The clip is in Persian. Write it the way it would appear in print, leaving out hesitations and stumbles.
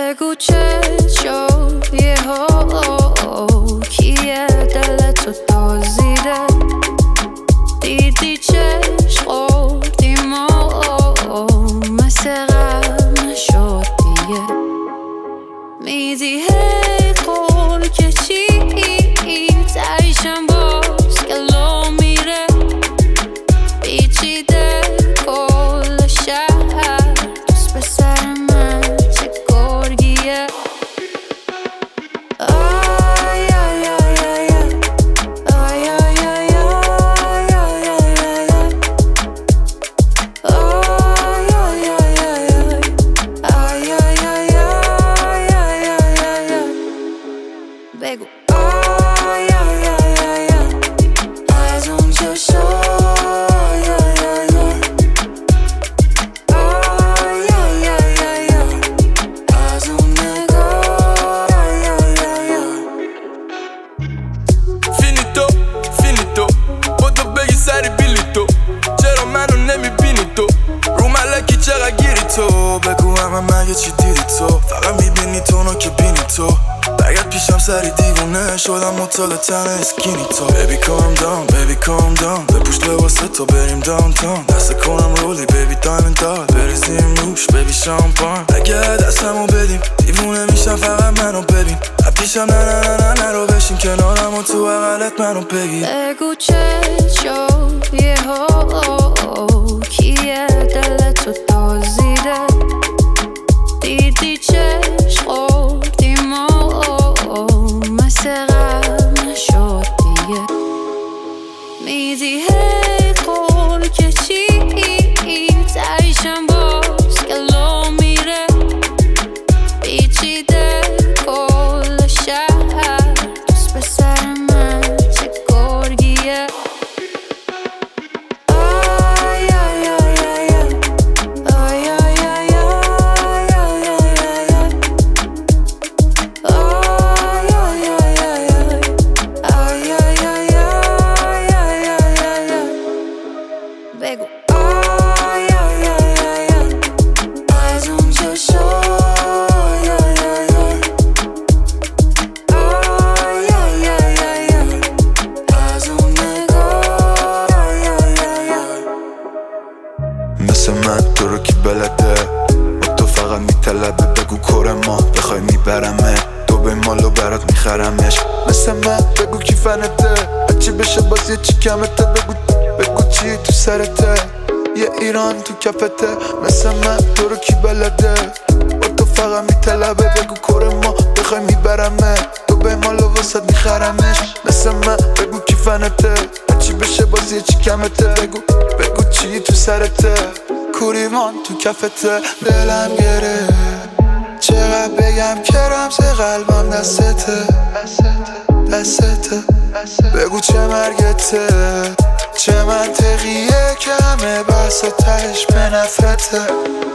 بگو چه شد یهو کیه دلتو دزدیده دیدی چشم خوردیم و مثل قبل نشد دیگه میدی هیت قول که چی تایشم باز گلو میره پیچیده کل شهر دوست به سر من چه گرگیه آی آی آی آی آی آی آی بگو آی آی آی آی از اون چشم آی آی آی آی آی از اون نگاه آی آی آی فینیتو فینیتو با تو بگی سری بیلی تو چرا منو نمیبینی تو رو ملکی چقدر گیری تو بگو همه مگه چی دیدی تو فقط میبینی تو نو که بینی تو برگرد پیشم سری دیوونه شدم مطال تن اسکینی تو Baby calm down, baby calm down بپوش لباسه تا بریم داونتاون دست کنم رولی بیبی دایمند داد بریزیم روش بیبی شامپان اگه دستمو بدیم دیوونه میشم فقط منو ببین پیشم نه نه نه نه نرو بشین کنارم و تو بغلت منو بگی بگو چه شد یهو کیه دلتو دزدیده دیدی چشم خوردیم و مثل قبل نشد دیگه میدی هیت قول که چی تایشم باز گلو میره پیچیده کل شهر دوست به سر من چه گرگیه آی آی آی آی آی آی بگو آی آی آی آی از اون چشم آی آی آی آی آی از اون نگاه آی آی آی مثل من تو رو کی بلده با تو فقط میطلبه بگو کره ما بخوای میبرمه تو به مالو برات میخرمش مثل من بگو کی فنته هرچی بشه باز یه چی کمته بگو چی تو سرته یه ایران تو کفته مثل من تو رو کی بلده با تو فقط میطلبه بگو کره ما بخوای میبرمه تو به مالو واسد میخرمش مثل من بگو کی فنته هرچی بشه باز یه چی کمته بگو چی تو سرته کوریمان تو کفته دلم گره چقدر بگم که رمز قلبم دستته بگو چه مرگته چه منطقیه که همه بحث و تهش به نفرته